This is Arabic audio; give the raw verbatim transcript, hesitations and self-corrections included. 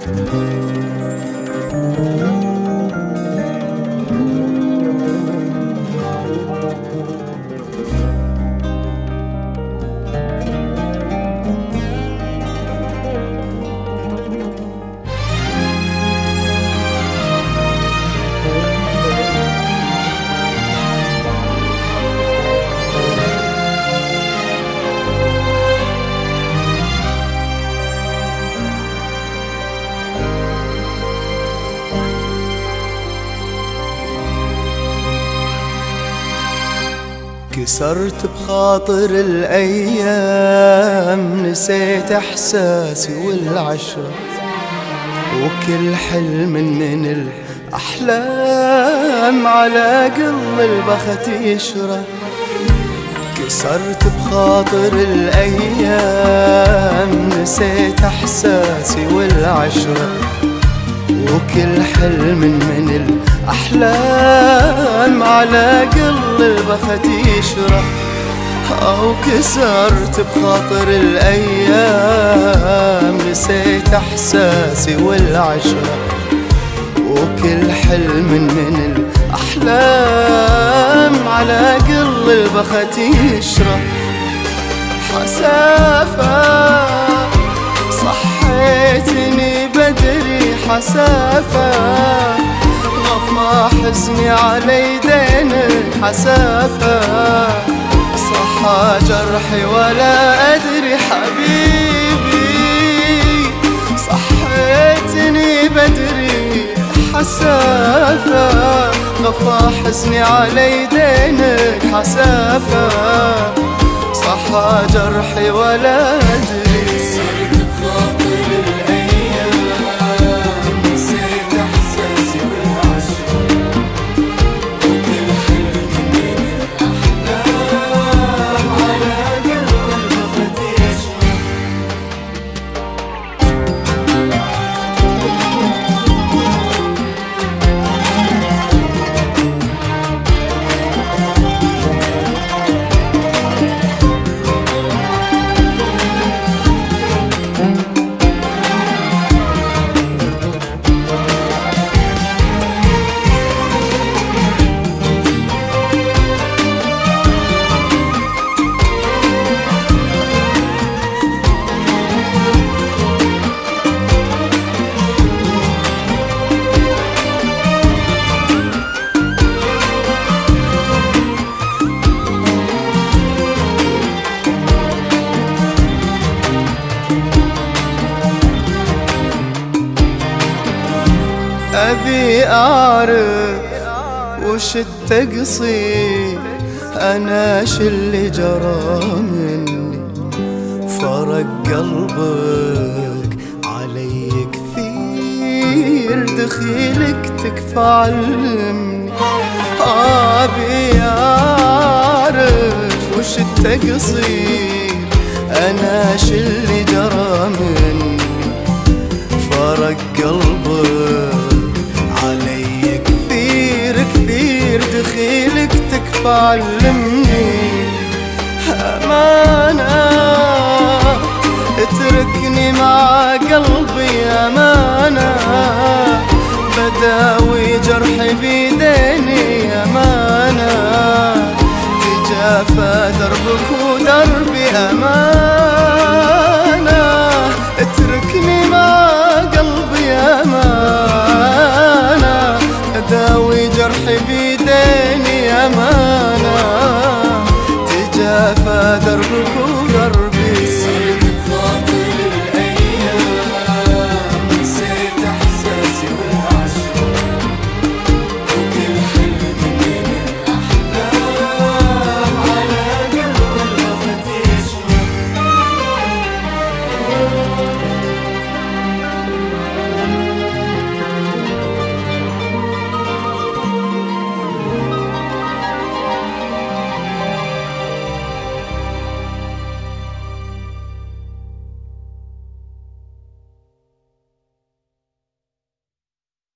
كسرت بخاطر الأيام، نسيت إحساسي والعشرة، وكل حلم من الأحلام على قلب البخت يشرى. كسرت بخاطر الأيام، نسيت إحساسي والعشرة، وكل حلم من الأحلام على قلب البخت يشرى. أو كسرت بخاطر الأيام، نسيت إحساسي والعشرة، وكل حلم من الأحلام على قلب البخت يشرى. حسافة صحيتني بدري، حسافة غفى حزني على يدينك، حسافة صحى جرحي ولا أدري. حبيبي صحيتني بدري، حسافة غفى حزني على يدينك، حسافة صحى جرحي ولا أدري. أبي أعرف وش التقصير، أنا شلي جرى مني، فرق قلبك علي كثير، دخيلك تكفى علمني. أبي أعرف وش التقصير، أنا شلي جرى مني، فرق قلبك علي كثير كثير، دخيلك تكفى علمني. أمانة اتركني مع قلبي، أمانة بداوي جرحي بيديني، أمانة تجافى دربك ودربي، أمانة اتركني مع قلبي، أمانة أداوي جرحي بيديني، أمانة تجافى دربك